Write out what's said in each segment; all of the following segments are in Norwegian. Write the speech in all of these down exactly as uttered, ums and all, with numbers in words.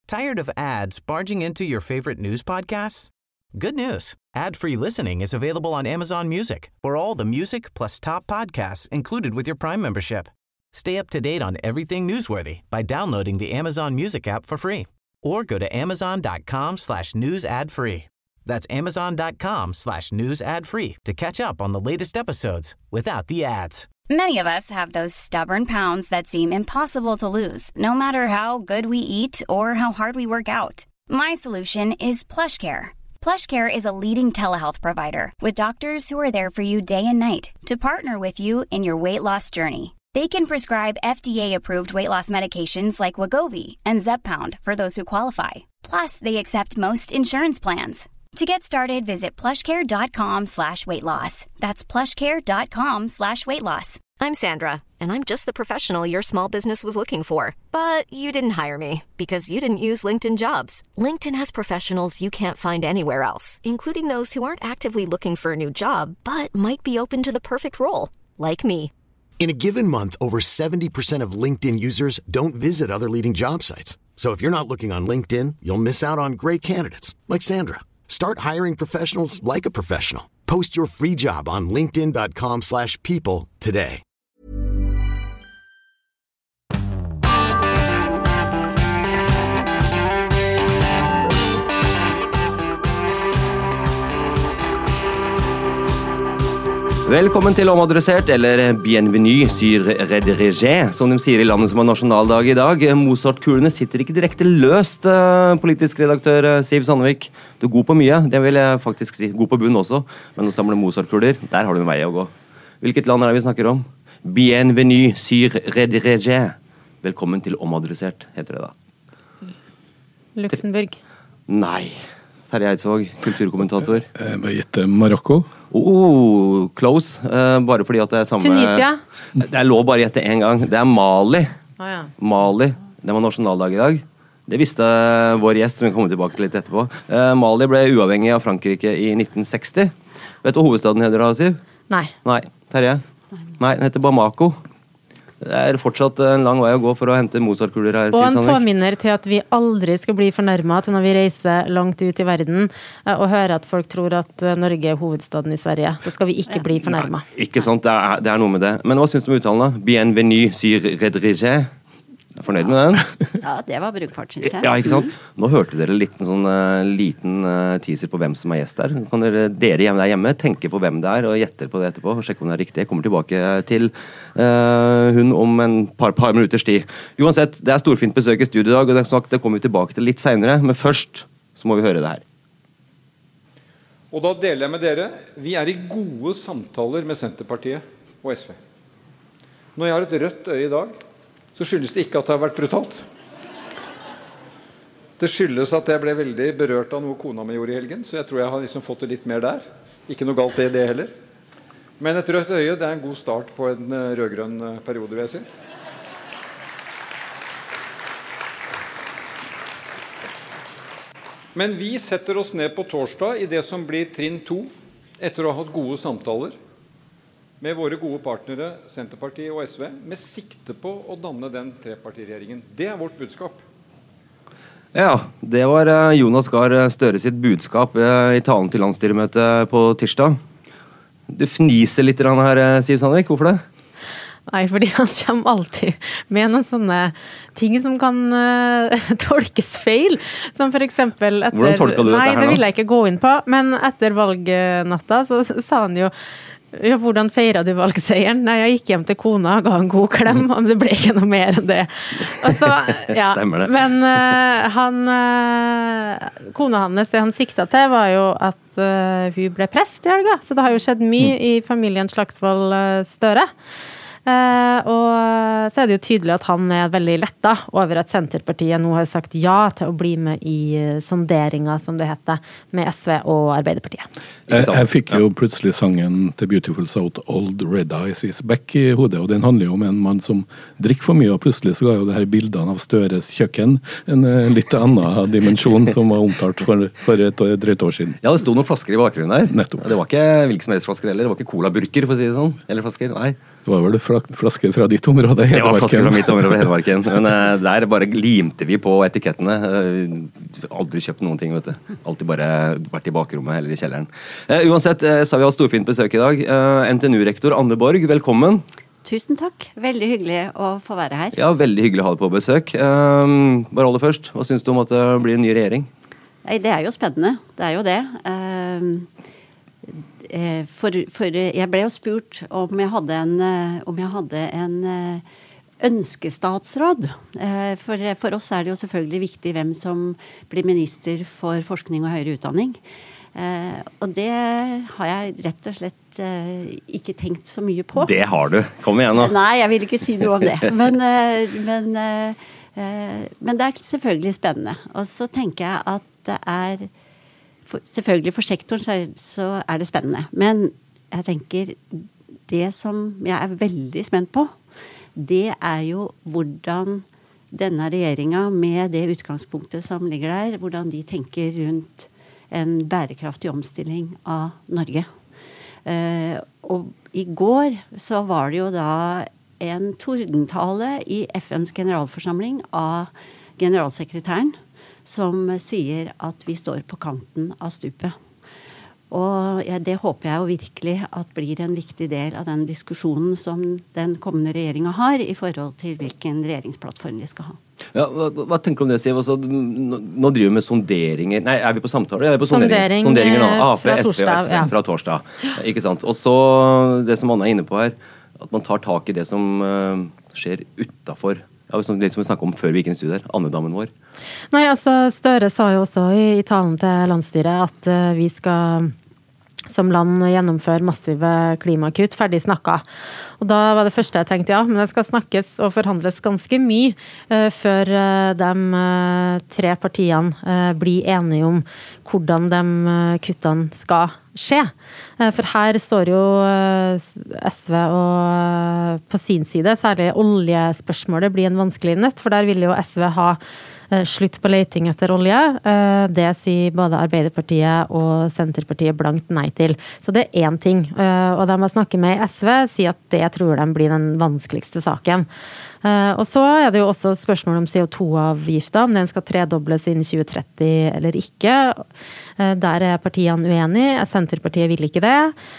Tired of ads barging into your favorite news podcasts? Good news. Ad-free listening is available on Amazon Music for all the music plus top podcasts included with your Prime membership. Stay up to date on everything newsworthy by downloading the Amazon Music app for free or go to amazon.com slash news ad free. That's amazon.com slash news ad free to catch up on the latest episodes without the ads. Many of us have those stubborn pounds that seem impossible to lose, no matter how good we eat or how hard we work out. My solution is PlushCare. PlushCare is a leading telehealth provider with doctors who are there for you day and night to partner with you in your weight loss journey. They can prescribe F D A-approved weight loss medications like Wegovy and Zepbound for those who qualify. Plus, they accept most insurance plans. To get started, visit plushcare.com slash weight loss. That's plushcare.com slash weight loss. I'm Sandra, and I'm just the professional your small business was looking for. But you didn't hire me because you didn't use LinkedIn Jobs. LinkedIn has professionals you can't find anywhere else, including those who aren't actively looking for a new job, but might be open to the perfect role, like me. In a given month, over seventy percent of LinkedIn users don't visit other leading job sites. So if you're not looking on LinkedIn, you'll miss out on great candidates, like Sandra. Start hiring professionals like a professional. Post your free job on linkedin.com slash people today. Velkommen til Omadressert, eller bienvenue sur redrigé, som de sier i landet som har nasjonaldag i dag. Mozart-kulene sitter ikke direkte løst, politisk redaktør Siv Sandvik. Du er god på mye, det vil jeg faktisk si. God på bunn også, men å samle Mozart-kuler, der har du en vei å gå. Hvilket land er det vi snakker om? Bienvenue sur redrigé. Velkommen til Omadressert, heter det da. Luxemburg. Nei. Terje Eidsvåg, kulturkommentator. Jeg må gjette Marokko. Oh, close. Uh, bare fordi at det er samme... Tunisia. Det er lov bare gjette en gang. Det er Mali. Ah, ja. Mali. Det var nasjonaldag i dag. Det visste vår gjest, som vi kommer tilbake til litt etterpå. Uh, Mali ble uavhengig av Frankrike i nitten seksti. Vet du hva hovedstaden heter da, Siv? Nei. Nei. Terje? Nei, den heter Bamako. Det er fortsatt en lang vei å gå for å hente Mozart-kuler her. Og en påminner til at vi aldri skal bli fornærmet når vi reiser langt ut i verden og hører at folk tror at Norge er hovedstaden i Sverige. Da skal vi ikke bli fornærmet. Nei, ikke sant, det er, det er noe med det. Men hva synes du om uttalen da? Bienvenue sur redrigé. Er fornøyd med den? Ja, det var brukbart, synes jeg. Ja, ikke sant? Nå hørte dere litt en sånn uh, liten uh, teaser på hvem som er gjest der. Kan dere, dere hjemme der hjemme tenke på hvem det er og gjetter på det etterpå og sjekke om det er riktig. Jeg kommer tilbake til uh, hun om en par, par minutters tid. Uansett, det er storfint besøk i studio i dag, og det, sagt, det kommer vi tilbake til litt senere, men først så må vi høre det her. Og da deler jeg med dere, vi er i gode samtaler med Senterpartiet og S V. Når jeg har et rødt øye i dag, så skyldes det ikke at det har vært brutalt. Det skyldes at jeg ble veldig berørt av noe kona mi gjorde i helgen, så jeg tror jeg har liksom fått det litt mer der. Ikke noe galt i det heller. Men et rødt øye, det er en god start på en rødgrønn periode, vil jeg si. Men vi setter oss ned på torsdag i det som blir trinn to, etter å ha hatt gode samtaler med våre gode partnere, Senterpartiet og S V, med sikte på å danne den trepartiregjeringen. Det er vårt budskap. Ja, det var Jonas Gahr Støre sitt budskap i talen til landsstyremøtet på tirsdag. Du fniser litt her, Siv Sandvik. Hvorfor det? Nei, fordi han kommer alltid med noen sånne ting som kan uh, tolkes feil. Som for eksempel etter... Hvordan tolket du dette her nå? Nei, det vil jeg ikke gå inn på, men etter valgnatta så sa han jo ja, hvordan feiret du valgseieren? Nei, jeg gikk hjem til kona og ga en god klem, men det ble ikke noe mer enn det. Og så, ja, Stemmer det. Men uh, han, uh, kona hans, det han siktet til var jo at uh, hun ble prest i helga, så det har jo skjedd mye i familien Slagsvold uh, Støre. Uh, og så er det jo tydelig at han er veldig letta over at Senterpartiet nå har sagt ja til å bli med i uh, sonderinger, som det heter, med S V og Arbeiderpartiet. Jeg, jeg fikk jo plutselig sangen The Beautiful South, Old Red Eyes is Back i hodet, og den handler jo om en mann som drikker for mye, og plutselig så ga jo det her bildene av Støres kjøkken en uh, litt annen dimensjon som var omtalt for, for et, et drøyt år siden. Ja, det sto noen flasker i bakgrunnen der. Nettopp. Det var ikke hvilke som helst flasker heller, det var ikke colaburker, for å si det sånn, eller flasker, nei. Det var vel flaske fra ditt område, Hedmarken. Det var flaske fra mitt område, Hedmarken. Men uh, der bare limte vi på etikettene. Uh, aldri kjøpt noen ting, vet du. Alltid bare vært i bakrommet eller i kjelleren. Uh, uansett, uh, så har vi hatt storfint besøk i dag. Uh, N T N U-rektor Anne Borg, velkommen. Tusen takk. Veldig hyggelig å få være her. Ja, veldig hyggelig å ha deg på besøk. Uh, bare aller først, hva synes du om at det blir en ny regjering? Det er jo spennende. Det er jo det. Uh, For, for jeg ble jo spurt om jeg hadde en, om jeg hadde en ønskestatsråd. For, for oss er det jo selvfølgelig viktig hvem som blir minister for forskning og høyere utdanning. Og det har jeg rett og slett ikke tenkt så mye på. Det har du. Kom igjen nå. Nei, jeg vil ikke si noe om det. Men, men, men det er selvfølgelig spennende. Og så tenker jeg at det er For, selvfølgelig for sektoren så er det spennende, men jeg tenker det som jeg er veldig spent på, det er jo hvordan denne regjeringen med det utgangspunktet som ligger der, hvordan de tenker rundt en bærekraftig omstilling av Norge. Eh, og i går så var det jo da en tordentale i F N's generalforsamling av generalsekretæren, som sier at vi står på kanten av stupet. Og ja, det håper jeg jo virkelig at blir en viktig del av den diskusjonen som den kommende regjeringen har i forhold til hvilken regjeringsplattform de skal ha. Ja, hva, hva tenker du om det, Siv? Altså, nå, nå driver vi med sonderinger. Nei, er vi på samtale? Er vi på sondering, sonderinger nå? Ah, fra, fra torsdag. S P, ja. Fra torsdag. Ikke sant? Og så det som Anna er inne på her, at man tar tak i det som uh, skjer utenfor. Ja, det som vi snakket om før vi gikk inn i studiet, andedammen vår. Nei, altså Støre sa jo også i, i talen til landsstyret at uh, vi skal som land gjennomføre massive klimakutt, ferdig snakka. Og da var det første jeg tenkte, ja, men det skal snakkes og forhandles ganske mye uh, før uh, de uh, tre partiene uh, blir enige om hvordan de uh, kuttene skal skje. Uh, for her står jo uh, S V og uh, på sin side, særlig oljespørsmålet blir en vanskelig nøtt, for der vil jo S V ha slutt på leiting etter olje. Det sier både Arbeiderpartiet og Senterpartiet blankt nei til. Så det er én ting. Og de har snakket med S V, sier at det tror de blir den vanskeligste saken. Og så er det jo også spørsmål om C O to avgifter, om den skal tredobles innen tjue tretti eller ikke. Der er partiene uenige. Senterpartiet vil ikke det.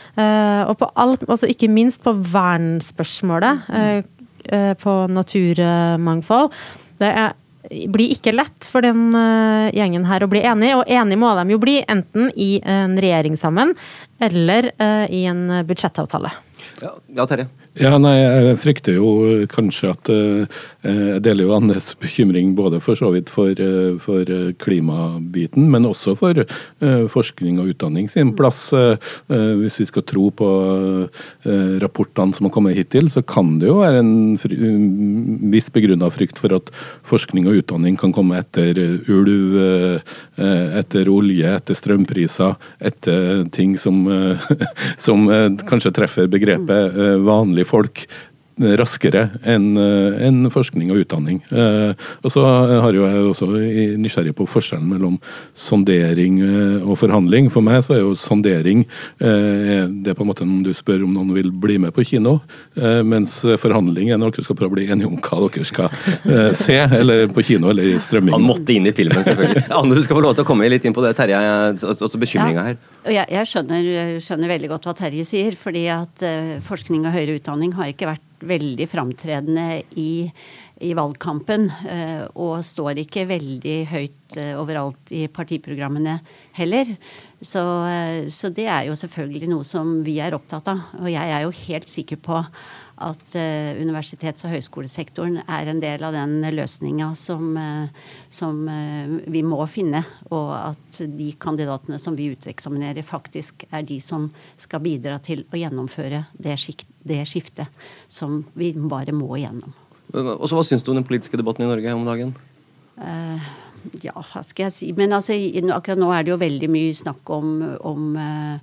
Og på alt, altså ikke minst på vernspørsmålet, på naturmangfold. Det er blir ikke lett for den uh, gjengen her å bli enig, og enig må de jo bli enten i en regjering sammen eller uh, i en budsjettavtale. Ja, ja Terje. Ja, nei, jeg frykter jo kanskje at uh, jeg deler jo Annes bekymring både for så vidt for, uh, for klimabiten, men også for uh, forskning og utdanning sin plass. Uh, uh, hvis vi skal tro på uh, rapportene som har kommet hittil, så kan det jo være en fry, um, viss begrunnet frykt for at forskning og utdanning kan komme etter uh, ulv, uh, etter olje, etter strømpriser, etter ting som, uh, som uh, kanskje treffer begrepet uh, vanlig folk raskere enn en forskning og utdanning. Eh, og så har jo jeg også nysgjerrig på forskjellen mellom sondering og forhandling. For meg så er jo sondering eh, det er på en måte når du spør om noen vil bli med på kino, eh, mens forhandling er når dere skal prøve å bli enige om hva dere skal eh, se, eller på kino eller i strømming. Han måtte inn i filmen selvfølgelig. Anne, du skal få lov til å komme litt inn på det, Terje, også bekymringa her. Ja, jeg, jeg skjønner, skjønner veldig godt hva Terje sier, fordi at uh, forskning og høyere utdanning har ikke vært veldig framtredende i, i valgkampen, uh, og står ikke veldig høyt uh, overalt i partiprogrammene heller. Så, uh, så det er jo selvfølgelig noe som vi er opptatt av, og jeg er jo helt sikker på at uh, universitets- og høyskolesektoren er en del av den løsningen som, uh, som uh, vi må finne, og at de kandidatene som vi uteksaminerer faktisk er de som skal bidra til å gjennomføre det, skikt, det skiftet som vi bare må igjennom. Og så hva synes du om den politiske debatten i Norge om dagen? Uh, ja, hva skal jeg si? Men altså, akkurat nå er det jo veldig mye snakk om, om uh,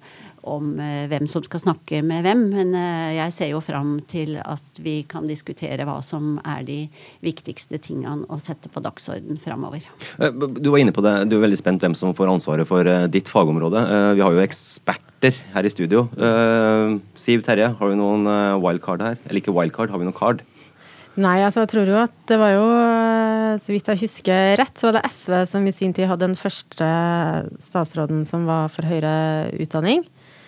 om eh, hvem som skal snakke med hvem, men eh, jeg ser jo fram til at vi kan diskutere hva som er de viktigste tingene å sette på dagsorden fremover. Du var inne på det, du er veldig spent hvem som får ansvaret for uh, ditt fagområde. Uh, vi har jo eksperter her i studio. Uh, Siv, Terje, har vi noen uh, wildcard her? Eller ikke wildcard, har vi noen card? Nei, altså jeg tror jo at det var jo, så vidt jeg husker rett, så var det S V som i sin tid hadde den første statsråden som var for høyere utdanning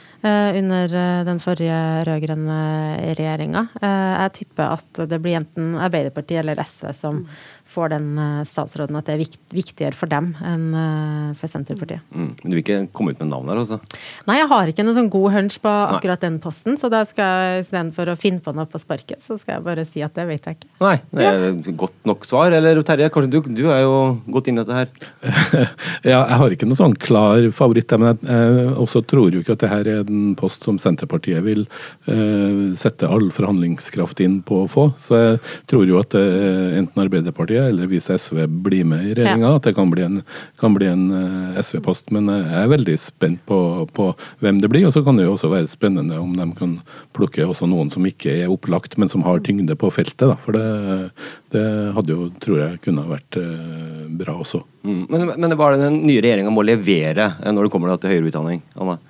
under den forrige rødgrønne regjeringen. Jeg tipper at det blir enten Arbeiderpartiet eller S V som får den statsråden, at det er vikt, viktigere for dem enn for Senterpartiet. Mm. Men du vil ikke komme ut med navn her, altså? Nei, jeg har ikke noen sånn god hunch på akkurat Nei. Den posten, så da skal jeg, i stedet for å finne på noe på sparket, så skal jeg bare si at det vet jeg ikke. Nei, det er ja. Godt nok svar, eller Terje, kanskje du, du er jo gått inn i dette her? Ja, jeg har ikke noen sånn klar favoritt, men jeg, jeg også tror jo ikke at det her er en post som Senterpartiet vil uh, sette all forhandlingskraft inn på å få, så jeg tror jo at uh, enten Arbeiderpartiet eller hvis S V blir med i regjeringa, ja. At det kan bli en, kan bli en uh, S V-post, men jeg er veldig spent på, på hvem det blir, og så kan det jo også være spennende om de kan plukke også noen som ikke er opplagt, men som har tyngde på feltet, da, for det, det hadde jo, tror jeg, kunne vært uh, bra også. Mm. Men, men hva er det den nye regjeringa må levere når det kommer til høyere utdanning, Anna?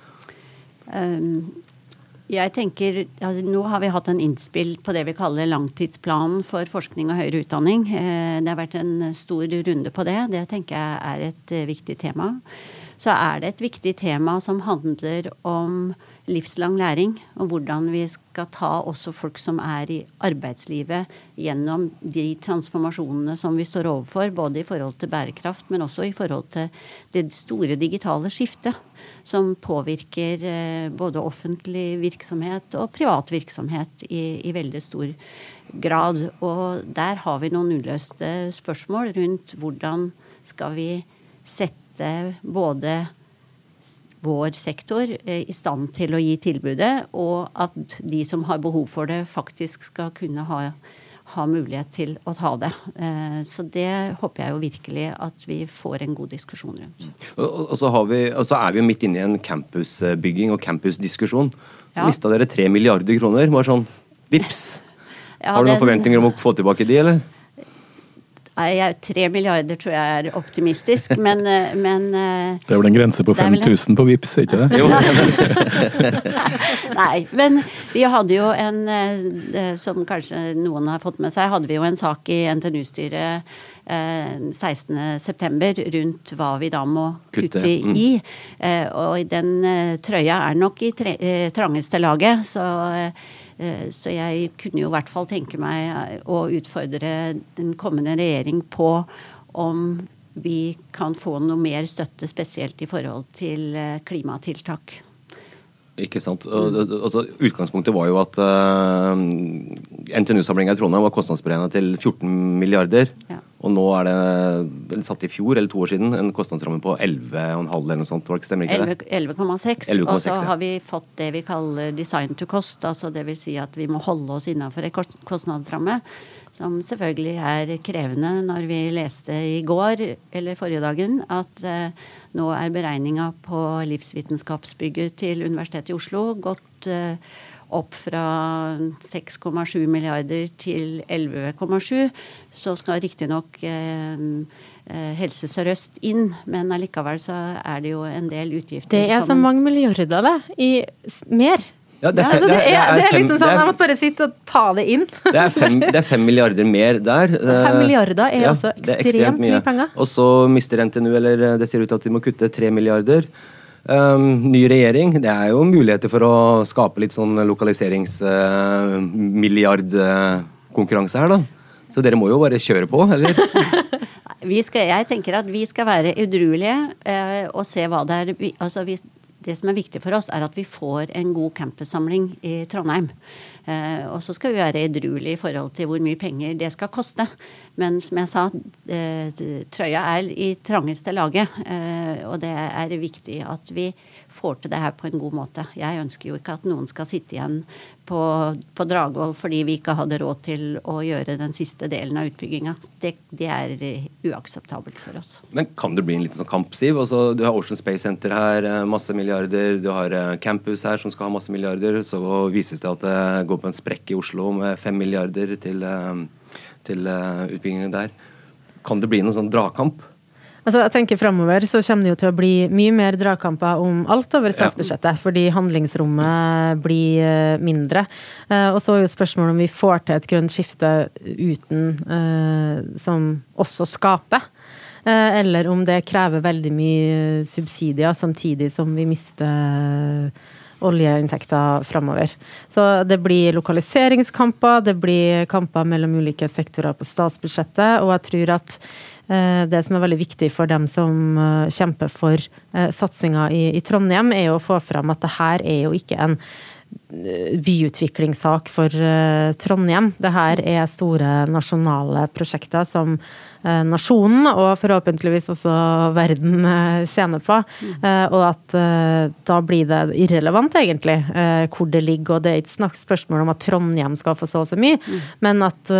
Um, jeg tenker, altså, nå har vi hatt en innspill på det vi kaller langtidsplanen for forskning og høyere utdanning. Eh, det har vært en stor runde på det. Det tenker jeg er et uh, viktig tema. Så er det et viktig tema som handler om livslang læring, og hvordan vi skal ta også folk som er i arbeidslivet gjennom de transformasjonene som vi står overfor, både i forhold til bærekraft, men også i forhold til det store digitale skiftet, som påvirker eh, både offentlig virksomhet og privat virksomhet i, i veldig stor grad. Og der har vi noen uløste spørsmål rundt hvordan skal vi sette både vår sektor i stand til å gi tilbudet, og at de som har behov for det faktisk skal kunne ha, ha mulighet til å ta det. Så det håper jeg jo virkelig at vi får en god diskusjon rundt. Og, og, så, har vi, og så er vi midt inne i en campusbygging og campusdiskusjon. Så ja. Mistet dere tre milliarder kroner, bare sånn vips. Ja, har du noen den... forventninger om å få tilbake de, eller? Nei, tre milliarder tror jeg er optimistisk, men... men det er vel en grense på fem tusen på Vips, ikke det? Jo. Nei, men vi hadde jo en, som kanskje noen har fått med seg, hadde vi jo en sak i N T N U-styret sekstende september rundt hva vi da må kutte, kutte mm. i. Og den trøya er nok i tre, trangeste laget, så... Så jeg kunne jo i hvert fall tenke meg å utfordre den kommende regjering på om vi kan få noe mer støtte, spesielt i forhold til klimatiltak. Ikke sant. Og, altså, utgangspunktet var jo at uh, N T N U-samlingen i Trondheim var kostnadsberegnet til fjorten milliarder, ja. Og nå er det satt i fjor, eller to år siden, en kostnadsramme på elleve komma fem eller noe sånt, var det stemmer ikke det? elleve komma seks, og så ja. Har vi fått det vi kaller design to cost, altså det vil si at vi må holde oss innenfor en kostnadsramme, som selvfølgelig er krevende når vi leste i går, eller forrige dagen, at uh, nå er beregninga på livsvitenskapsbygget til Universitetet i Oslo gått uh, opp fra seks komma sju milliarder til elleve komma sju, så skal riktig nok eh, Helse Sør-Øst inn, men allikevel så er det jo en del utgifter. Det er som, så mange milliarder da, i mer. Ja, det, er, ja, altså, det, er, det, er, det er liksom sånn, er, jeg måtte bare sitte og ta det inn. Det er fem, det er fem milliarder mer der. Fem milliarder er ja, også ekstremt, er ekstremt mye. mye penger. Og så mister N T N U, eller det ser ut til at de må kutte tre milliarder. Um, ny regjering, det er jo muligheter for å skape litt sånn lokaliseringsmilliardkonkurranse uh, her da. Så dere må jo bare kjøre på, eller? vi skal, jeg tenker at vi skal være udruelige uh, og se hva det er. Vi, altså vi, det som er viktig for oss er at vi får en god campussamling i Trondheim. Uh, og så skal vi være edruelige i forhold til hvor mye penger det skal koste. Men som jeg sa, uh, trøya er i trangeste laget, uh, og det er viktig at vi får til det her på en god måte. Jeg ønsker jo ikke at noen skal sitte igjen på, på Dragvoll fordi vi ikke hadde råd til å gjøre den siste delen av utbygginga. Det, det er uakseptabelt for oss. Men kan det bli en liten sånn kamp, Siv? Altså, du har Ocean Space Center her, masse milliarder milliarder, du har campus her som skal ha masse milliarder, så vises det at det går på en sprekk i Oslo med fem milliarder til, til utbyggingen der. Kan det bli noen sånn dragkamp? Altså, jeg tenker fremover så kommer det jo til å bli mye mer dragkamper om alt over statsbudsjettet, ja. Fordi handlingsrommet blir mindre. Og så er jo spørsmålet om vi får til et grønt skifte uten eh, som også skaper, eh, eller om det krever veldig mye subsidier samtidig som vi mister oljeinntekter fremover. Så det blir lokaliseringskamper, det blir kamper mellom ulike sektorer på statsbudsjettet, og jeg tror at det som er veldig viktig for dem som kjemper for satsingen i, i Trondheim, er å få frem at det her er jo ikke en byutviklingssak for Trondheim. Det her er store nasjonale prosjekter som nasjonen, og forhåpentligvis også verden tjener på. Og at da blir det irrelevant egentlig hvor det ligger, og det er ikke snakk spørsmål om at Trondheim skal få så og så mye, men at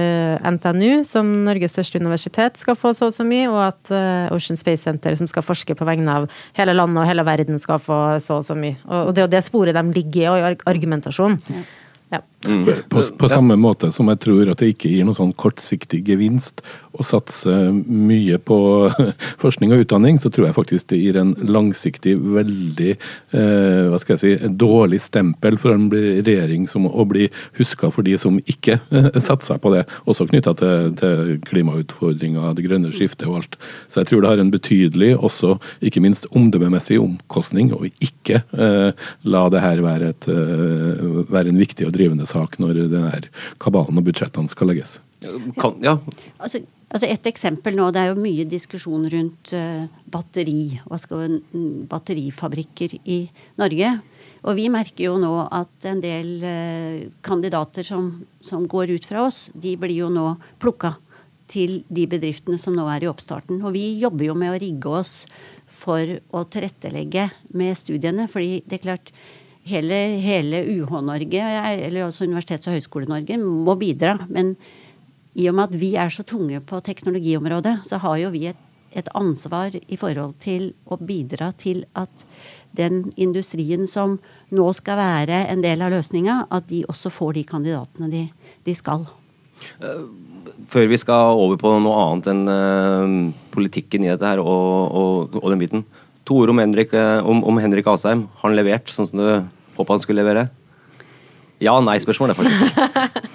N T N U som Norges største universitet skal få så og så mye, og at Ocean Space Center som skal forske på vegne av hele landet og hele verden skal få så og så mye. Og det er jo det sporet de ligger i, og argumentasjon. Ja. Ja. Mm. På, på samme måte som jeg tror at det ikke gir noen sånn kortsiktig gevinst å satse mye på forskning og utdanning, så tror jeg faktisk det gir en langsiktig, veldig eh, hva skal jeg si, dårlig stempel for en regjering som å bli husket for de som ikke eh, satser på det, også knyttet til, til klimautfordringer, det grønne skiftet og alt. Så jeg tror det har en betydelig, også ikke minst omdømmemessig omkostning, og ikke eh, la det her være, et, eh, være en viktig og drivende sak når denne kabalen og budsjettene skal legges. Kan, ja. Altså, altså et eksempel nå, det er jo mye diskusjon rundt uh, batteri, hva skal batterifabrikker i Norge. Og vi merker jo nå at en del uh, kandidater som, som går ut fra oss, de blir jo nå plukket til de bedriftene som nå er i oppstarten. Og vi jobber jo med å rigge oss for å tilrettelegge med studiene, fordi det er klart, hele, hele U H-Norge, eller også Universitets- og Høyskole-Norge, må bidra, men i og med at vi er så tunge på teknologiområdet, så har jo vi et, et ansvar i forhold til å bidra til at den industrien som nå skal være en del av løsningen, at de også får de kandidatene de, de skal. Før vi skal over på noe annet enn uh, politikken i dette her og, og, og den biten. To ord om Henrik, uh, om, om Henrik Asheim. Har han levert sånn som du håper han skulle levere? Ja, nei spørsmål det faktisk.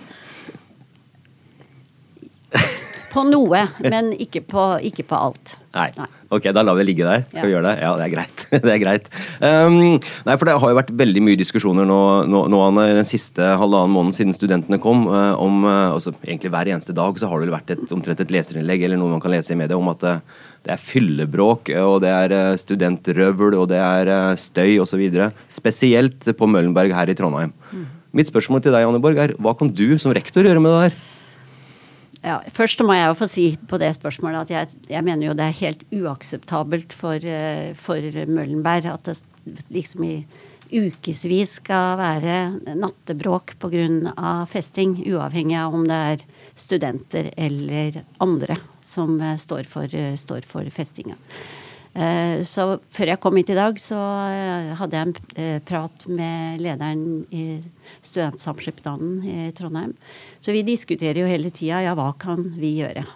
På noe, men ikke på, ikke på alt. Nei. nei. Ok, da lar vi ligge der. Skal ja. vi gjøre det? Ja, det er greit. det er greit. Um, nei, for det har jo vært veldig mye diskusjoner nå, nå, nå Anne, den siste halvannen måneden siden studentene kom, uh, om, uh, altså egentlig hver eneste dag så har det vært et, omtrent et leserinnlegg, eller noe man kan lese i media, om at uh, det er fyllebråk, og det er uh, studentrøvel, og det er uh, støy, og så videre. Spesielt på Møllenberg her i Trondheim. Mm. Mitt spørsmål til deg, Anne Borg, er hva kan du som rektor gjøre med det her? Ja, først må jeg jo få si på det spørsmålet at jeg, jeg mener jo det er helt uakseptabelt for, for Møllenberg at det liksom i ukesvis skal være nattebråk på grunn av festing, uavhengig av om det er studenter eller andre som står for, står for festinga. Så før jeg kom hit i dag så hadde jeg en prat med lederen i studentsamskipnaden i Trondheim. Så vi diskuterer jo hele tiden, ja, hva kan vi gjøre?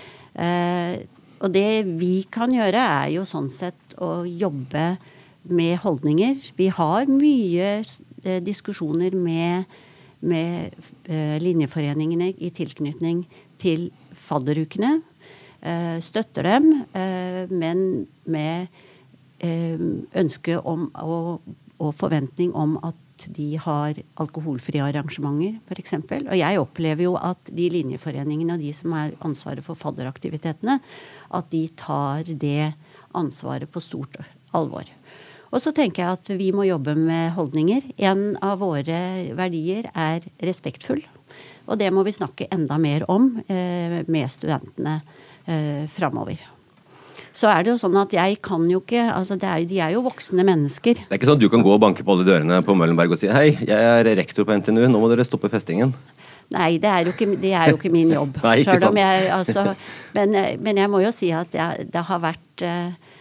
Og det vi kan gjøre er jo sånn sett å jobbe med holdninger. Vi har mye diskusjoner med, med linjeforeningene i tilknytning til fadderukene. Støtter dem, men med ønske om og, og forventning om at de har alkoholfrie arrangementer, for eksempel. Og jeg opplever jo at de linjeforeningene og de som har ansvaret for fadderaktivitetene, at de tar det ansvaret på stort alvor. Og så tenker jeg at vi må jobbe med holdninger. En av våre verdier er respektfull, og det må vi snakke enda mer om eh, med studentene Eh, fremover. Så er det jo sånn at jeg kan jo ikke, altså det er, de er jo voksne mennesker. Det er ikke sånn at du kan gå og banke på alle dørene på Møllenberg og si hei, jeg er rektor på N T N U, nå må dere stoppe festingen. Nei, det er jo ikke, det er jo ikke min jobb. Nei, ikke sant. Jeg, altså, men, men jeg må jo si at jeg, det har vært,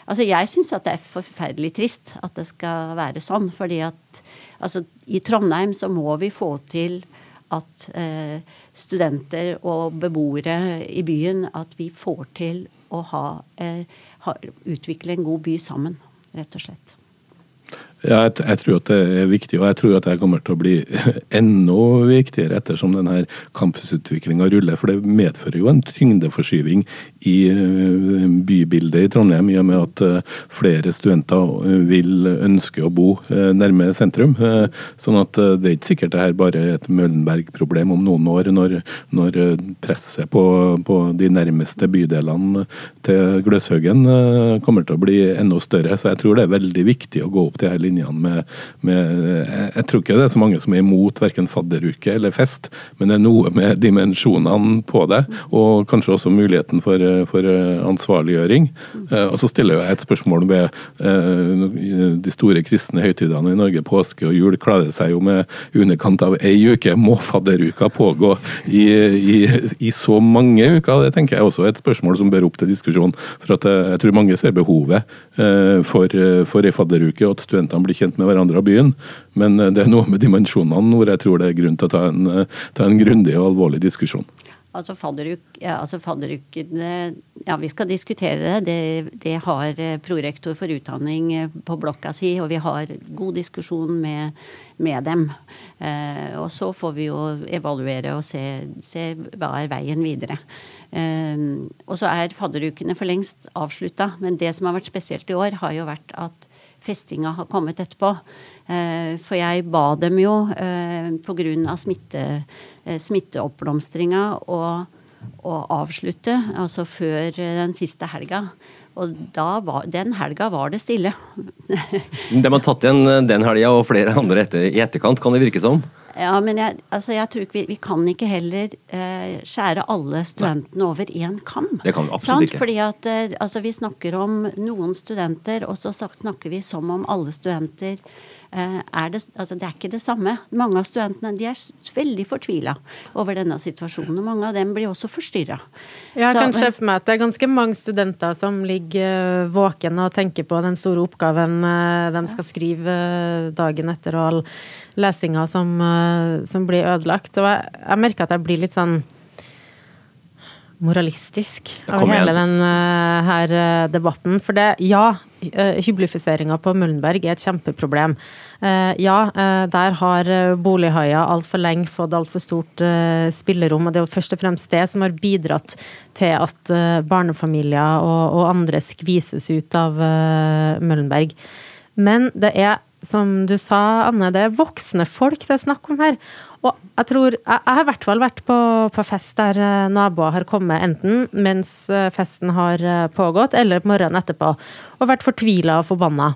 altså jeg synes at det er forferdelig trist at det skal være sånn, fordi at altså, i Trondheim så må vi få til at eh, studenter og beboere i byen, at vi får til å ha, eh, ha, utvikle en god by sammen, rett og slett. Ja, jeg, jeg tror at det er viktig, og jeg tror at det kommer til å bli enda viktigere ettersom denne campusutviklingen ruller, for det medfører jo en tyngdeforskyving i bybildet i Trondheim, i og med at flere studenter vil ønske å bo nærme sentrum. Sånn at det er ikke sikkert det her bare er et Møllenberg-problem om noen år, når, når presset på, på de nærmeste bydelene til Gløshaugen kommer til å bli enda større. Så jeg tror det er veldig viktig å gå opp til her linjene med, med jeg tror ikke det er så mange som er imot hverken fadderuke eller fest, men det er noe med dimensjonene på det, og kanskje også muligheten for, for ansvarliggjøring. Og så stiller jeg et spørsmål ved de store kristne høytidene i Norge, påske og jul, klarer seg jo med underkant av ei uke. Må fadderuka pågå i, i, i så mange uker? Det tenker jeg også er et spørsmål som bør opp til diskusjon, for at jeg tror mange ser behovet for, for ei fadderuke, og at studentene blir kjent med hverandre av byen, men det er noe med dimensjonene hvor jeg tror det er grunn til å ta en, ta en grundig og alvorlig diskusjon. Altså fadderuk, ja, altså fadderukene, ja, vi skal diskutere det. det, det har prorektor for utdanning på blokka si, og vi har god diskusjon med, med dem. Eh, og så får vi jo evaluere og se, se hva er veien videre. Eh, og så er fadderukene for lengst avsluttet, men det som har vært spesielt i år har jo vært at festinga har kommet etterpå. Eh, for jeg ba dem jo eh, på grunn av smitte, eh, smitteoppblomstringa og, og avslutte, altså før den siste helga. Og da var, den helga var det stille. De har tatt igjen den helga og flere andre etter, i etterkant, kan det virke som? Ja, men jeg, altså jeg tror ikke vi, vi kan ikke heller eh, skjære alle studentene over en kam. Det kan vi absolutt ikke. Fordi at eh, altså vi snakker om noen studenter, og så snakker vi som om alle studenter eh, er det, altså det er ikke det samme. Mange av studentene, de er veldig fortvilet over denne situasjonen, og mange av dem blir også forstyrret. Jeg så, kan se for meg at det er ganske mange studenter som ligger våken og tenker på den store oppgaven de skal skrive dagen etter, og all lesinga som, som blir ødelagt. Og jeg, jeg merker at jeg blir litt sånn moralistisk av hele den uh, her uh, debatten. For det, ja, uh, hyblifiseringa på Møllenberg er et kjempeproblem. Uh, ja, uh, der har bolighaier alt for lenge fått alt for stort uh, spillerom, og det er jo først og fremst det som har bidratt til at uh, barnefamilier og, og andre skvises ut av uh, Møllenberg. Men det er, som du sa, Anne, det er voksne folk det er snakk om her. Og jeg tror, jeg, jeg har i hvert fall vært på, på fest der naboer har kommet enten mens festen har pågått, eller på morgenen etterpå, og vært fortvilet og forbannet.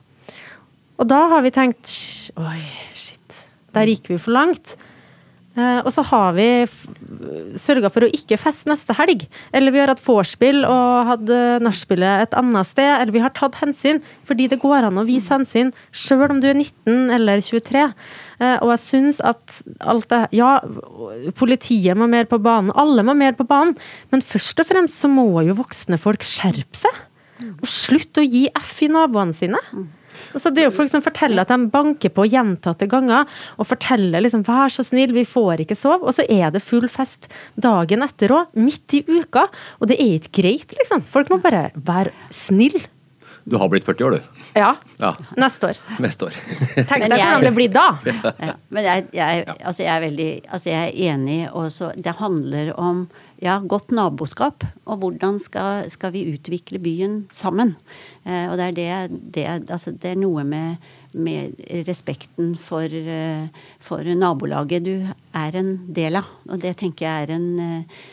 Og da har vi tenkt, oi, shit, der gikk vi for langt. Eh, og så har vi f- sørget for å ikke feste neste helg. Eller vi har hatt vorspiel og hatt nachspielet et annet sted, eller vi har tatt hensyn, fordi det går an å vise hensyn, selv om du er nitten eller tjuetre. Eh, og jeg synes at alt det, ja, politiet må mer på banen, alle må mer på banen, men først og fremst så må jo voksne folk skjerpe seg, og slutte å gi F i naboene sine. Altså, det er jo folk som forteller at de banker på gjentatte ganger, og forteller liksom, vær så snill, vi får ikke sove, og så er det full fest dagen etter også, midt i uka, og det er ikke greit, liksom. Folk må bare være snill. Du har blitt førti år, du. Ja, Ja. neste år. Neste år. Tenk Men deg jeg- hvordan det blir da. Ja, men jeg, jeg, altså jeg er veldig, altså jeg er enig også, det handler om ja, godt naboskap, og hvordan skal, skal vi utvikle byen sammen. Eh, og det er, det, det, altså det er noe med, med respekten for, eh, for nabolaget du er en del av, og det tenker jeg er en,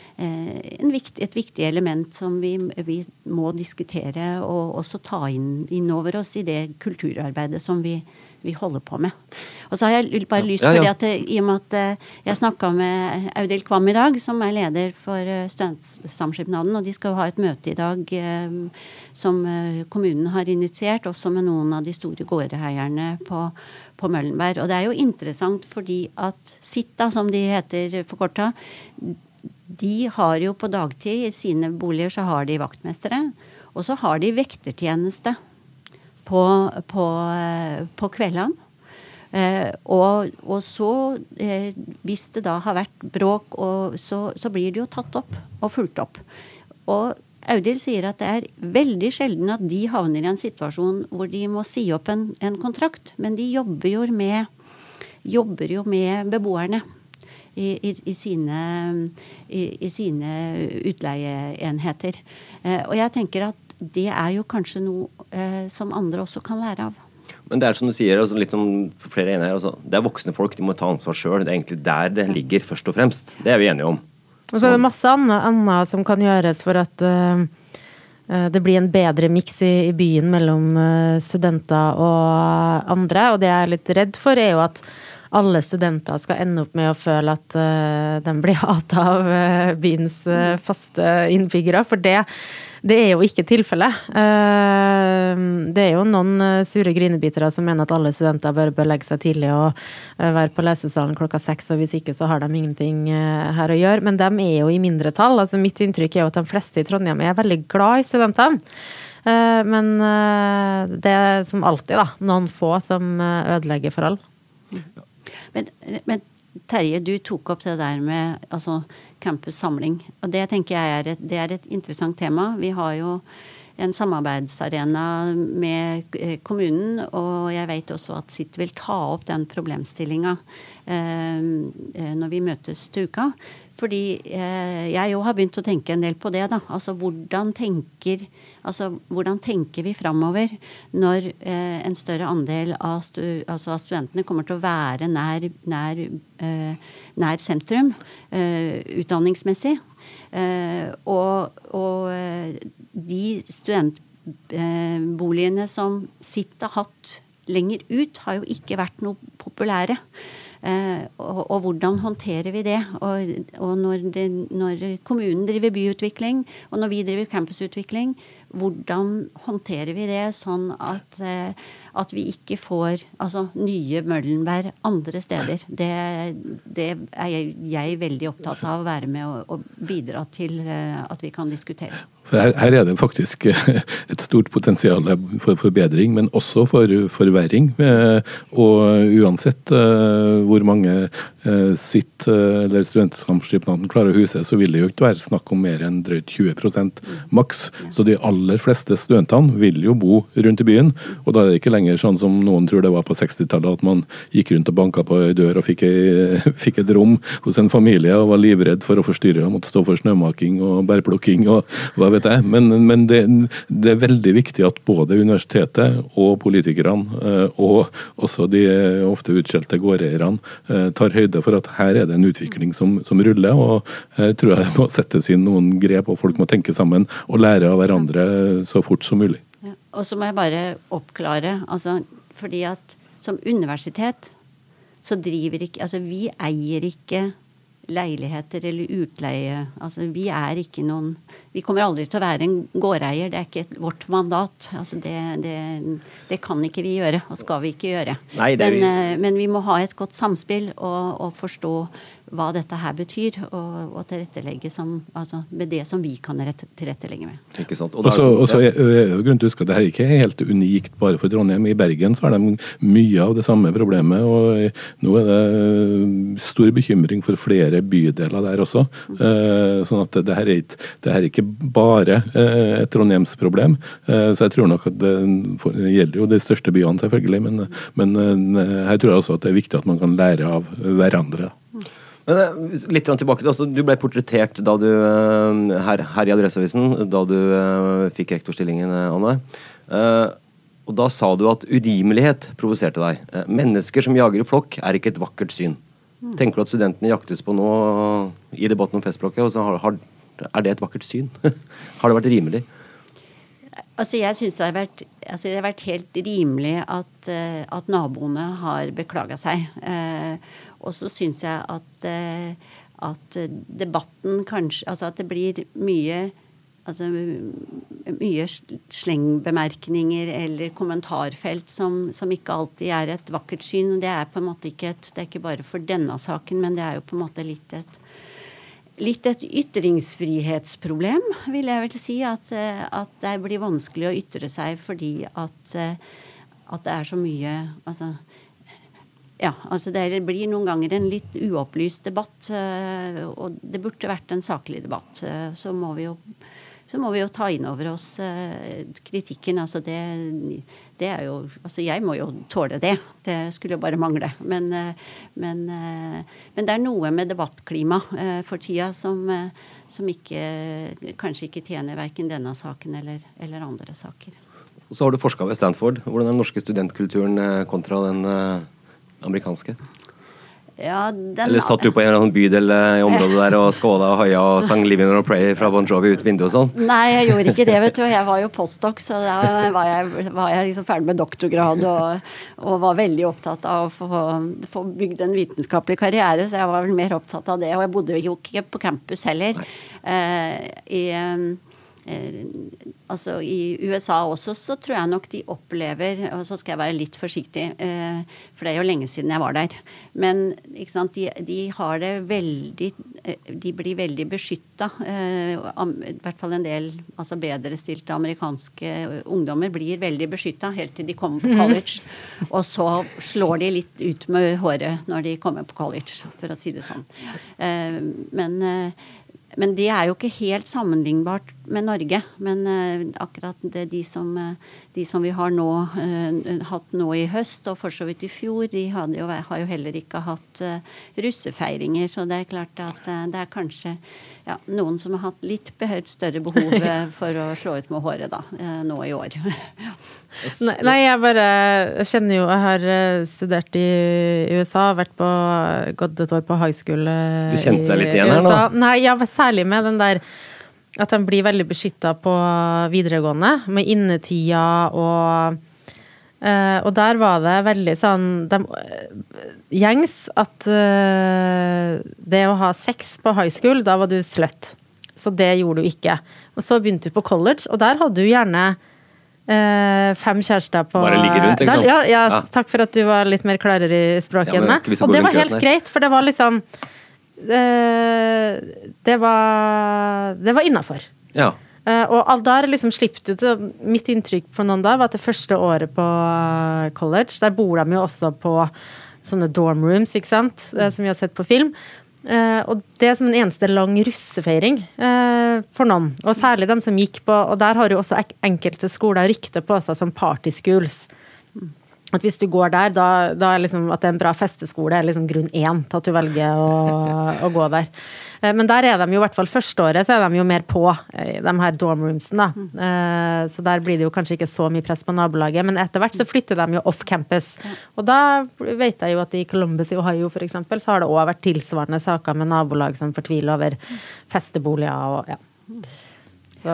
eh, en viktig, et viktig element som vi, vi må diskutere og også ta inn, inn over oss i det kulturarbeidet som vi vi holder på med. Og så har jeg bare lyst, ja, ja. fordi at i og med at jeg snakket med Audhild Kvam i dag, som er leder for Studentsamskipnaden, og de skal ha et møte i dag eh, som kommunen har initiert, også med noen av de store gårdeierne på, på Møllenberg. Og det er jo interessant fordi at Sitta, som de heter forkortet, de har jo på dagtid i sine boliger så har de vaktmestere, og så har de vektertjeneste på, på, på kveldene. Eh, og, og så, eh, hvis det da har vært bråk, og så, så blir det jo tatt opp og fulgt opp. Og Audhild sier at det er veldig sjelden at de havner i en situasjon hvor de må si opp en, en kontrakt, men de jobber jo med, jobber jo med beboerne i, i, i, sine, i, i sine utleieenheter. Eh, og jeg tenker at det er jo kanskje noe eh, som andre også kan lære av. Men det er som du sier, altså litt som flere enige her, altså, det er voksne folk, de må ta ansvar selv. Det er egentlig der det ligger først og fremst. Det er vi enige om. Og så er det masse annet, annet som kan gjøres for at uh, det blir en bedre miks i, i byen mellom uh, studenter og andre. Og det jeg er litt redd for er jo at alle studenter skal ende opp med å føle at uh, de blir hatet av uh, byens uh, faste innbyggere. For det, det er jo ikke tilfellet. Uh, det er jo noen uh, sure grinebitere som mener at alle studenter bør, bør legge seg tidlig og uh, være på lesesalen klokka seks, og hvis ikke så har de ingenting uh, her å gjøre. Men de er jo i mindretall. Altså mitt inntrykk er jo at de fleste i Trondheim er veldig glad i studentene. Uh, men uh, det er som alltid da, noen få som uh, ødelegger for alle. Men, men Terje, du tok opp det der med altså, campussamling, og det tenker jeg er et, det er et interessant tema. Vi har jo en samarbeidsarena med kommunen, og jeg vet også at sitt vil ta opp den problemstillinga eh, når vi møtes til uka. Fordi eh, jeg jo har begynt å tenke en del på det da. Altså hvordan tenker, altså, hvordan tenker vi fremover når eh, en større andel av, stu, altså, av studentene kommer til å være nær, nær, eh, nær sentrum, eh, utdanningsmessig. Eh, og, og de studentboligene eh, som sitt har hatt lenger ut, har jo ikke vært noe populære. Eh, og, og hvordan håndterer vi det? Og, og når, det, når kommunen driver byutvikling, og når vi driver campusutvikling, hvordan håndterer vi det sånn at, eh, at vi ikke får altså, nye Møllenberg andre steder? Det, det er jeg, jeg veldig opptatt av å være med og, og bidra til eh, at vi kan diskutere. For her, her er det faktisk et stort potensial for forbedring, men også for forverring. Og uansett hvor mange sitt eller studentsamskipnaden klarer å huse, så vil det jo ikke være snakk om mer enn drøyt tjue prosent maks. Så de aller fleste studentene vil jo bo rundt i byen, og da er det ikke lenger sånn som noen tror det var på sekstitallet, at man gikk rundt og banket på en dør og fikk, ei, fikk et rom hos en familie og var livredd for å forstyrre og måtte stå for snømaking og bærplukking og hva vet jeg. Men, men det, det er veldig viktig at både universitetet og politikerne og også de ofte utskjelte gårdeierne tar høyde for at her er det en utvikling som, som ruller, og jeg tror jeg må settes inn noen grep, og folk må tenke sammen og lære av hverandre så fort som mulig. Ja, og så må jeg bare oppklare, altså, fordi at som universitet så driver ikke, altså vi eier ikke leiligheter eller utleie, altså vi er ikke noen, vi kommer aldri til å være en gårdeier, det er ikke et, vårt mandat, altså det, det, det kan ikke vi gjøre, og skal vi ikke gjøre. Nei, det er vi. Men, men vi må ha et godt samspill og, og forstå hva dette her betyr, og, og tilrettelegge som, altså med det som vi kan rett, tilrettelegge med. Ikke sant? Og så er det grunn til å huske at dette ikke er helt unikt bare for Trondheim. I Bergen så har de mye av det samme problemet, og nå er det stor bekymring for flere bydeler der også. Mm. Sånn at det her er ikke, det her er ikke bare et Trondheimsproblem, så jeg tror nok at det gjelder jo de største byene selvfølgelig, men, men her tror jeg også at det er viktig at man kan lære av hverandre. Men litt tilbake, altså, du ble portrettert da du, her, her i Adresseavisen, da du uh, fikk rektorstillingen, Anne. Uh, og da sa du at urimelighet provoserte deg. Uh, mennesker som jager i flokk er ikke et vakkert syn. Mm. Tenker du at studentene jaktes på nå i debatten om festblokket, og så har, har, er det et vakkert syn? Har det vært rimelig? Altså jeg synes det har vært, altså det har vært helt rimelig at, uh, at naboene har beklaget seg. Uh, og så synes jeg at, uh, at debatten kanskje, altså at det blir mye, altså mye slengbemerkninger eller kommentarfelt som, som ikke alltid er et vakkert syn. Det er på en måte ikke et, det er ikke bare for denne saken, men det er jo på en måte litt et litt et ytringsfrihetsproblem, vil jeg vel si, at, at det blir vanskelig å ytre seg fordi at, at det er så mye, altså, ja, altså det blir noen ganger en litt uopplyst debatt, og det burde vært en saklig debatt, så må vi jo så må vi jo ta inn over oss eh, kritikken, altså det, det er jo, altså jeg må jo tåle det, det skulle jo bare mangle, men, eh, men, eh, men det er noe med debattklima eh, for tida som, eh, som ikke, kanskje ikke tjener hverken denne saken eller, eller andre saker. Så har du forsket ved Stanford. Hvordan er den norske studentkulturen kontra den eh, amerikanske? Ja, den, Eller satt du på en eller annen bydel i området der og skåla og høya og sang Living on a Prayer fra Bon Jovi ut vinduet og sånn? Nei, jeg gjorde ikke det, vet du. Jeg var jo postdoc, så da var jeg, var jeg liksom ferdig med doktorgrad og, og var veldig opptatt av å få, få bygd en vitenskapelig karriere, så jeg var vel mer opptatt av det. Og jeg bodde jo ikke på campus heller. Eh, i... Eh, altså i U S A også, så tror jeg nok de opplever, og så skal jeg være litt forsiktig, eh, for det er jo lenge siden jeg var der, men ikke sant, de, de har det veldig, de blir veldig beskyttet, eh, i hvert fall en del altså bedre stilte amerikanske ungdommer blir veldig beskyttet helt til de kommer på college, og så slår de litt ut med håret når de kommer på college, for å si det sånn. Eh, men eh, Men det er jo ikke helt sammenlignbart med Norge, men uh, akkurat det, de, som, uh, de som vi har nå, uh, hatt nå i høst, og for så vidt i fjor, de jo, har jo heller ikke hatt uh, russefeiringer, så det er klart at uh, det er kanskje ja, noen som har hatt litt behørt større behov uh, for å slå ut med håret da, uh, nå i år. nei, nei, jeg bare jeg kjenner jo, jeg har studert i U S A, vært på, gått et år på high school uh, Du kjente deg litt igjen her nå? Nei, jeg var særlig med den der at de blir veldig beskyttet på videregående, med innetida og uh, og der var det veldig sånn de, gjengs at uh, det å ha sex på high school, da var du slut. Så det gjorde du ikke. Og så begynte du på college, og der hadde du gjerne uh, fem kjærester på... Bare ligge rundt, ikke sant? Ja, ja, ja, takk for at du var litt mer klarere i språket enn meg. Og det var helt greit, for det var liksom det var det var innenfor. Ja. Og all der liksom slippte du til, mitt inntrykk på noen da var at det første året på college, der bor de jo også på sånne dorm rooms, ikke sant, som vi har sett på film, og det er som en eneste lang russefeiring for noen, og særlig de som gikk på, og der har jo også enkelte skoler rykte på seg som party schools. At hvis du går der, da, da er liksom at det er en bra festeskole, er liksom grunn én til at du velger å, å gå der. Men der er de jo i hvert fall første året, så er de jo mer på de her dorm roomsen da. Så der blir det jo kanskje ikke så mye press på nabolaget, men etter hvert så flytter de jo off campus. Og da vet jeg jo at i Columbus i Ohio for eksempel, så har det også vært tilsvarende saker med nabolag som fortviler over festeboliger og ja. Så...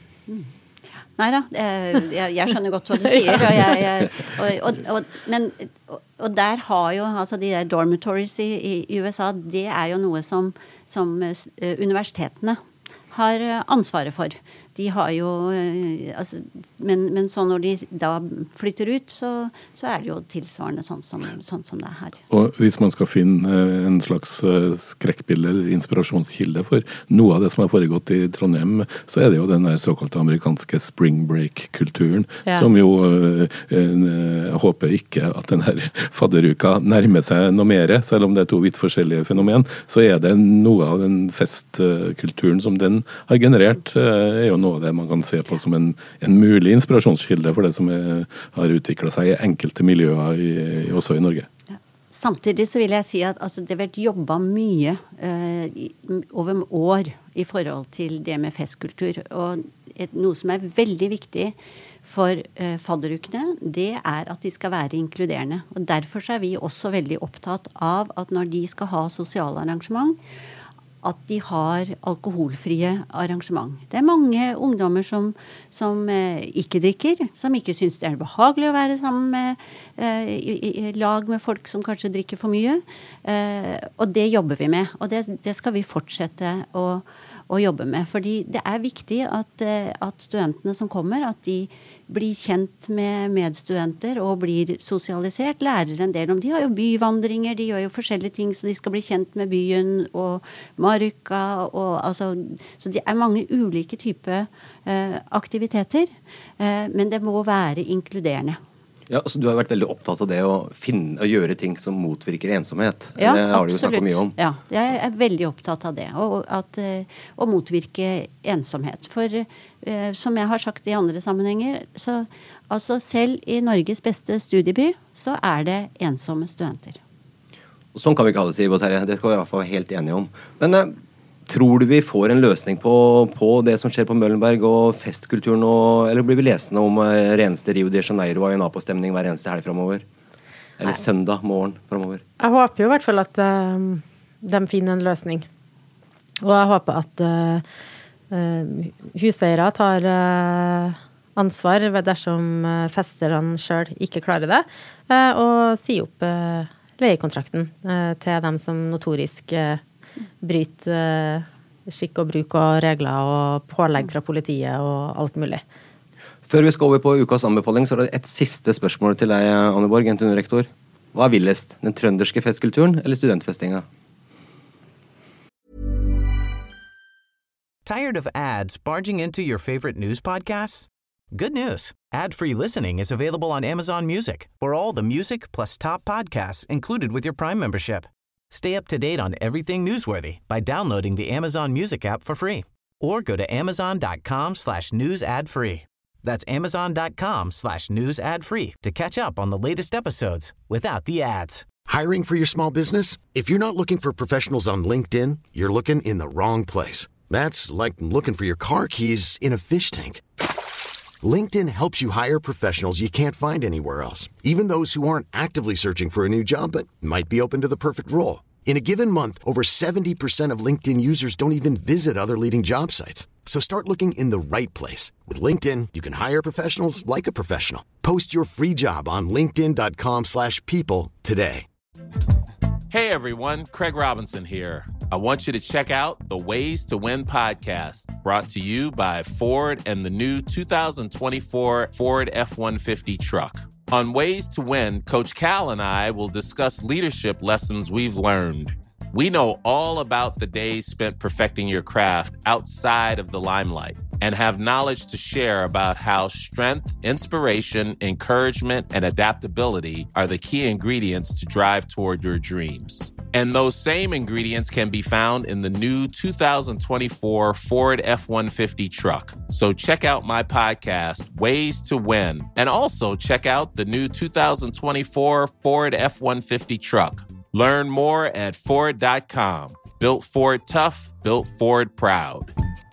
Nei da, jeg, jeg skjønner godt hva du sier, og jeg, jeg, og, og, og, men, og, og der har jo, altså de der dormitories i, i U S A, det er jo noe som, som universitetene har ansvaret for. De har jo, altså, men, men så når de da flytter ut, så, så er det jo tilsvarende sånn som, sånn som det er her. Og hvis man skal finne en slags skrekkbilde eller inspirasjonskilde for noe av det som har foregått i Trondheim, så er det jo den der såkalte amerikanske spring break-kulturen, ja. Som jo, jeg håper ikke at den her fadderuka nærmer seg noe mer, selv om det er to vidt forskjellige fenomen, så er det noe av den festkulturen som den har generert, er jo noe av det man kan se på som en, en mulig inspirasjonskilde for det som er, har utviklet seg i enkelte miljøer i, også i Norge. Ja. Samtidig så vil jeg si at altså, det har vært jobbet mye eh, i, over år i forhold til det med festkultur, og et, noe som er veldig viktig for eh, fadderukene, det er at de skal være inkluderende. Og derfor så er vi også veldig opptatt av at når de skal ha sosiale arrangement, at de har alkoholfrie arrangement. Det er mange ungdommer som, som eh, ikke drikker, som ikke synes det er behagelig å være sammen med, eh, i, i lag med folk som kanskje drikker for mye. Eh, og det jobber vi med, og det, det skal vi fortsette å, å jobbe med. Fordi det er viktig at, at studentene som kommer, at de blir kjent med medstudenter og blir sosialisert, lærer en del om. De har jo byvandringer, de gjør jo forskjellige ting, så de skal bli kjent med byen og marka, og altså, så det er mange ulike typer eh, aktiviteter, eh, men det må være inkluderende. Ja, så Du har vært veldig opptatt av det å finne og gjøre ting som motvirker ensomhet. Ja, det har du jo absolutt. snakket mye om. Ja, jeg er veldig opptatt av det, og at, å motvirke ensomhet. For eh, som jeg har sagt i andre sammenhenger, så altså selv i Norges beste studieby, så er det ensomme studenter. Og sånn kan vi ikke ha det, sier Terje. Det skal vi i hvert fall være helt enige om. Men eh, tror du vi får en løsning på, på det som skjer på Møllenberg og festkulturen, og, eller blir vi lesende om eh, reneste Rio de Janeiro og Ayunapa-stemning hver eneste helg fremover? Eller Nei. søndag morgen fremover? Jeg håper jo i hvert fall at uh, de finner en løsning. Og jeg håper at uh, uh, huseiere tar uh, ansvar dersom uh, festerne selv ikke klarer det, uh, og sier opp uh, leiekontrakten uh, til dem som notorisk uh, bryter uh, skikk og bruk og regler og pålegg fra politiet og alt mulig. Før vi skal over på ukas anbefaling, så er det et siste spørsmål til deg, Anne Borg, N T N U-rektor. Hva er villest, den trønderske festkulturen eller studentfestinga? Tired of ads barging into your favorite news podcasts? Good news. Ad-free listening is available on Amazon Music for all the music plus top podcasts included with your Prime membership. Stay up to date on everything newsworthy by downloading the Amazon Music app for free or go to amazon.com slash news ad free. That's amazon.com slash news ad free to catch up on the latest episodes without the ads. Hiring for your small business? If you're not looking for professionals on LinkedIn, you're looking in the wrong place. That's like looking for your car keys in a fish tank. LinkedIn helps you hire professionals you can't find anywhere else, even those who aren't actively searching for a new job but might be open to the perfect role. In a given month, over seventy percent of LinkedIn users don't even visit other leading job sites. So start looking in the right place. With LinkedIn, you can hire professionals like a professional. Post your free job on linkedin.com slash people today. Hey everyone, Craig Robinson here. I want you to check out the Ways to Win podcast, brought to you by Ford and the new two thousand twenty-four Ford F one fifty truck. On Ways to Win, Coach Cal and I will discuss leadership lessons we've learned. We know all about the days spent perfecting your craft outside of the limelight and have knowledge to share about how strength, inspiration, encouragement, and adaptability are the key ingredients to drive toward your dreams. And those same ingredients can be found in the new two thousand twenty-four Ford F one fifty truck. So check out my podcast, Ways to Win, and also check out the new two thousand twenty-four Ford F one fifty truck. Learn more at Ford dot com. Built Ford tough, built Ford proud.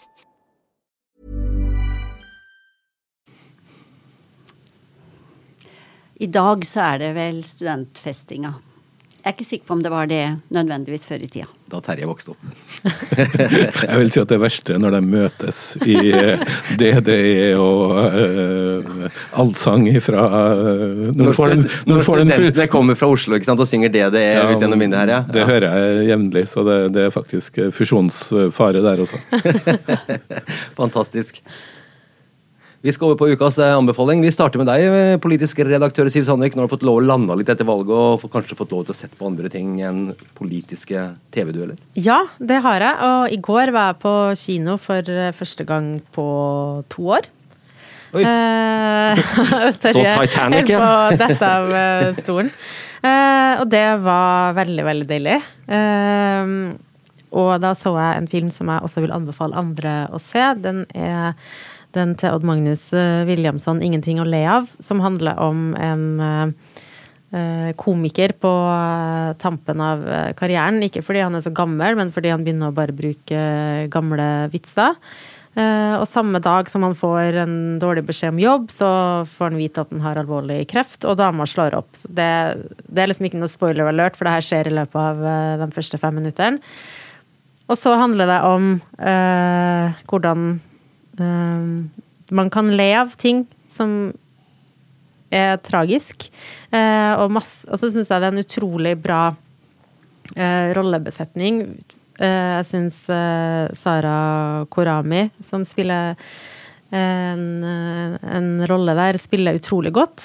I dag så er det vel studentfestinga. Jeg er ikke sikker på om det var det nødvendigvis før i tida. Da Terje vokste opp. Jeg vil si at det verste når de møtes i D D E og uh, allsang ifra uh, Når, får den, når studentene kommer fra Oslo, ikke sant, og synger D D E ja, ut gjennom minnet her, ja. Det ja. hører jeg jevnlig, så det, det er faktisk fusjonsfare der også. Fantastisk. Vi skal over på ukas anbefaling. Vi starter med deg, politisk redaktør Siv Sandvik. Nå har du fått lov å lande litt etter valget og kanskje fått lov til å sette på andre ting enn politiske T V-dueller. Ja, det har jeg. Og i går var jeg på kino for første gang på to år. Oi. Eh, Så Titanic, ja. På dette av stolen. Eh, og det var veldig, veldig deilig. Eh, og da så jeg en film som jeg også vil anbefale andre å se. Den er den til Odd Magnus Williamson, Ingenting å le av, som handler om en uh, komiker på uh, tampen av uh, karrieren. Ikke fordi han er så gammel, men fordi han begynner å bare bruke uh, gamle vitser. Uh, og samme dag som han får en dårlig beskjed om jobb, så får han vite at han har alvorlig kreft, og dama slår opp. Så det, det er liksom ikke noe spoiler alert, for det her skjer i løpet av uh, de første fem minutterne. Og så handler det om uh, hvordan Um, man kan le av ting som er tragisk uh, og, masse, og så synes jeg det er en utrolig bra uh, rollebesetning. uh, jeg synes uh, Sara Korami som spiller en, en rolle der, spiller utrolig godt.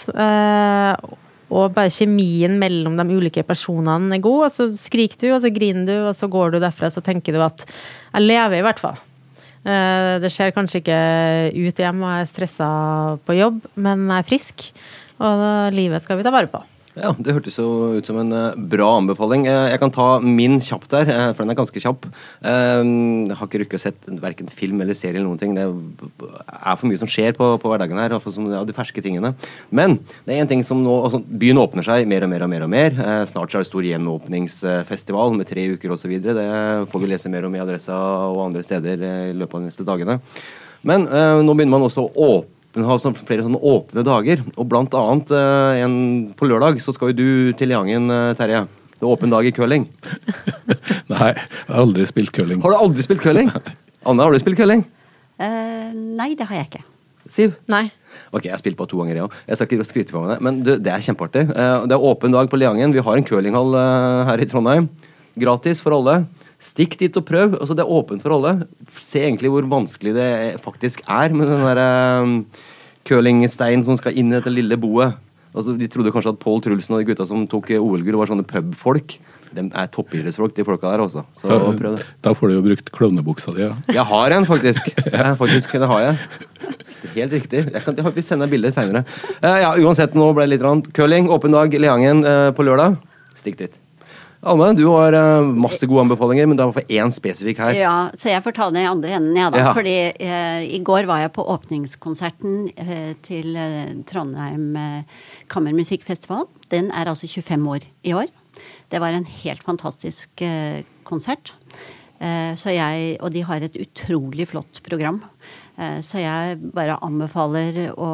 Og bare kjemien mellom de ulike personene er god, og så skriker du, og så griner du, og så går du derfra, så tenker du at jeg lever i hvert fall. Det ser kanskje ikke ut hjem, og jeg er stresset på jobb, men jeg er frisk, og livet skal vi ta vare på. Ja, det hørtes jo ut som en bra anbefaling. Jeg kan ta min kjapt der, for den er ganske kjapp. Jeg har ikke rukket å sett hverken film eller serie eller noen ting. Det er for mye som skjer på, på hverdagen her, altså som ja, de ferske tingene. Men det er en ting som nå, altså, byen åpner seg mer og mer og mer og mer. Snart så er det stor gjenåpningsfestival med tre uker og så videre. Det får vi lese mer om i Adressa og andre steder i løpet av de neste dagene. Men nå begynner man også å åpne Den har flere sånne åpne dager, og blant annet eh, en, på lørdag så skal jo du til Jangen, Terje. Det er åpen dag i curling. Nei, jeg har aldri spilt curling. Har du aldri spilt curling? Anna, har du spilt curling? Uh, nei, det har jeg ikke. Siv? Nei. Ok, jeg har spilt på to ganger, ja. Jeg skal ikke skryte på meg det, men det, det er kjempeartig. Eh, det er åpen dag på Jangen. Vi har en curlinghall eh, her i Trondheim. Gratis for alle. Stikk dit og prøv. Altså, det er åpent for alle. Se egentlig hvor vanskelig det faktisk er med den der um, curlingsteinen som skal inn i dette lille boet. Altså, de trodde kanskje at Pål Trulsen og de gutta som tok O L-gull var sånne pubfolk. De er toppidrettsfolk, de folka der også. Så da, prøv det. Da får du jo brukt klovnebuksa di, ja. Jeg har en, faktisk. Jeg, faktisk, det har jeg. Helt riktig. Jeg kan jeg sende deg bilder senere. Uh, ja, uansett, nå ble det litt rann. Curling, åpen dag, Leangen uh, på lørdag. Stikk dit. Anne, du har uh, masse gode anbefalinger, men det er for én spesifik her. Ja, så jeg får ta det i andre enden, ja da. Ja. Fordi eh, i går var jeg på åpningskonserten eh, til eh, Trondheim eh, Kammermusikkfestival. Den er altså tjuefem år i år. Det var en helt fantastisk eh, konsert. Eh, så jeg, og de har et utrolig flott program. Eh, så jeg bare anbefaler å,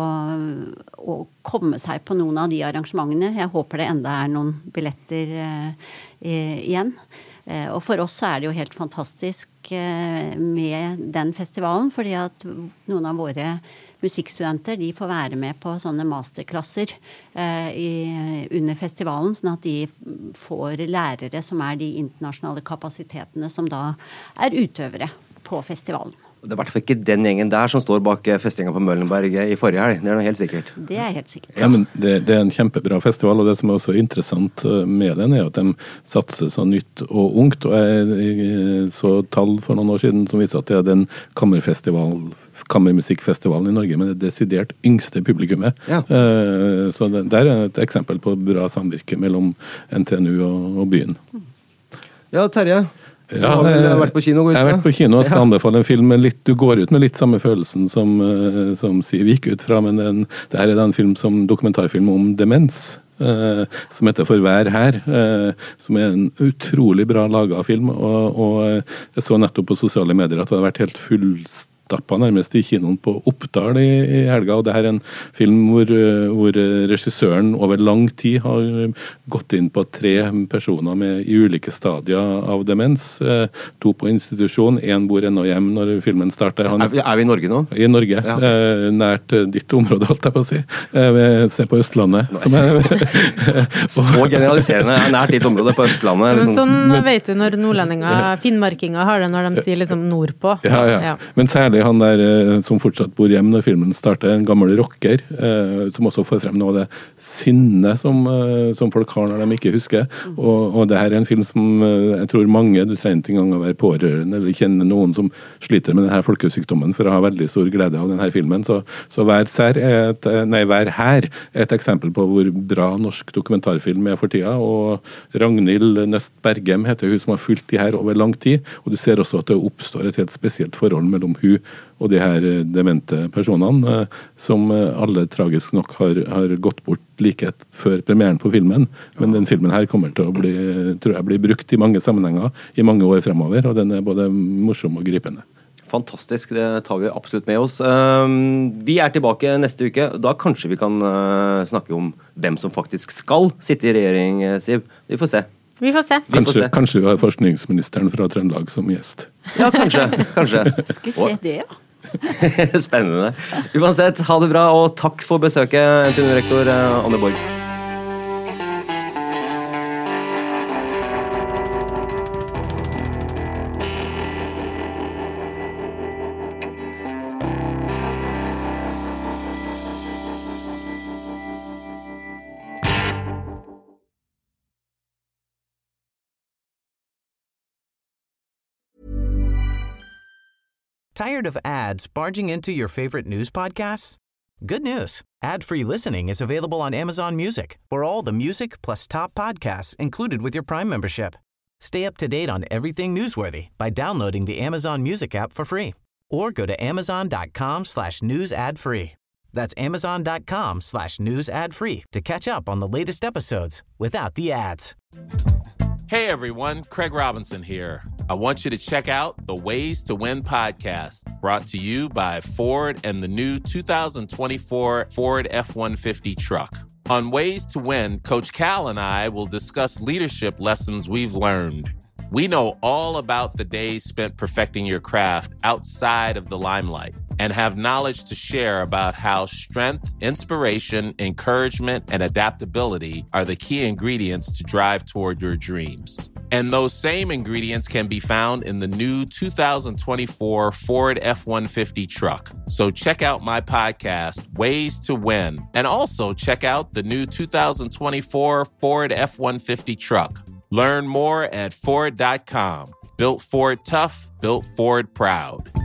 å komme seg på noen av de arrangementene. Jeg håper det enda er noen billetter eh, igjen. Og for oss er det jo helt fantastisk med den festivalen, fordi at noen av våre musikkstudenter, de får være med på sånne masterklasser i, under festivalen, sånn at de får lærere som er de internasjonale kapasitetene som da er utøvere på festivalen. Det er i hvert fall ikke den gjengen der som står bak festinga på Møllenberg i forrige helg. Det er noe helt sikkert. Det er helt sikkert. Ja, men det, det er en kjempebra festival, og det som er også interessant med den er at de satser så nytt og ungt. Og jeg, jeg så tall for noen år siden som viser at det er den kammerfestival kammermusikkfestivalen i Norge med det desidert yngste publikummet. Ja. Så det, det er et eksempel på bra samvirke mellom N T N U og, og byen. Ja, Terje. Ja, jeg har vært på kino. Jeg har vært på kino og skal ja. anbefale en film med litt, du går ut med litt samme følelsen som, som Siv gikk ut fra, men den, det her er en film som dokumentarfilm om demens. Uh, som heter For hver her, uh, som er en utrolig bra laget film, og, og jeg så nettopp på sosiale medier at det hadde vært helt fullstendig stappa nærmest i kinoen på Oppdal i, i helga, og det her er en film hvor, hvor regissøren over lang tid har gått inn på tre personer med, i ulike stadier av demens. Eh, to på institusjon, en bor ennå hjem når filmen starter. Han, er, vi, er vi i Norge nå? I Norge, ja. eh, nært ditt område, holdt jeg på å si. Eh, se på Østlandet. Som er, Så generaliserende, nært ditt område på Østlandet. Liksom. Sånn vet du når nordlendinger, finnmarkinger har det når de sier liksom nordpå. Ja, ja. ja. Men særlig han der som fortsatt bor hjem når filmen starter, en gammel rocker, eh, som også får frem noe av det sinne som, eh, som folk har når de ikke husker. Og, og det her er en film som eh, jeg tror mange, du trenger ikke engang å være pårørende eller kjenne noen som sliter med denne folkesykdommen for å ha veldig stor glede av denne filmen. Så, så Vær sær er et, nei, Vær her er et eksempel på hvor bra norsk dokumentarfilm er for tida, og Ragnhild Nøst Bergem heter hun som har fulgt de her over lang tid, og du ser også at det oppstår et helt spesielt forhold mellom hun og de her demente personene, som alle tragisk nok har, har gått bort like før premieren på filmen. Men den filmen her kommer til å bli, tror jeg, bli brukt i mange sammenhenger i mange år fremover, og den er både morsom og gripende. Fantastisk, det tar vi absolutt med oss. Vi er tilbake neste uke. Da kanskje vi kan snakke om hvem som faktisk skal sitte i regjering, Siv. Vi får se. Vi får se. Kanskje, vi, får se. kanskje vi har forskningsministeren fra Trøndelag som gjest. Ja, kanskje. kanskje. Skal vi se det, ja. Spennende. Uansett, ha det bra, og takk for besøket, N T N U-rektor Anne Borg. Tired of ads barging into your favorite news podcasts? Good news. Ad-free listening is available on Amazon Music for all the music plus top podcasts included with your Prime membership. Stay up to date on everything newsworthy by downloading the Amazon Music app for free or go to amazon.com slash news ad free. That's amazon.com slash news ad free to catch up on the latest episodes without the ads. Hey everyone, Craig Robinson here. I want you to check out the Ways to Win podcast, brought to you by Ford and the new two thousand twenty-four Ford F one fifty truck. On Ways to Win, Coach Cal and I will discuss leadership lessons we've learned. We know all about the days spent perfecting your craft outside of the limelight and have knowledge to share about how strength, inspiration, encouragement, and adaptability are the key ingredients to drive toward your dreams. And those same ingredients can be found in the new two thousand twenty-four Ford F one fifty truck. So check out my podcast, Ways to Win, and also check out the new two thousand twenty-four Ford F one fifty truck. Learn more at Ford dot com. Built Ford tough, built Ford proud.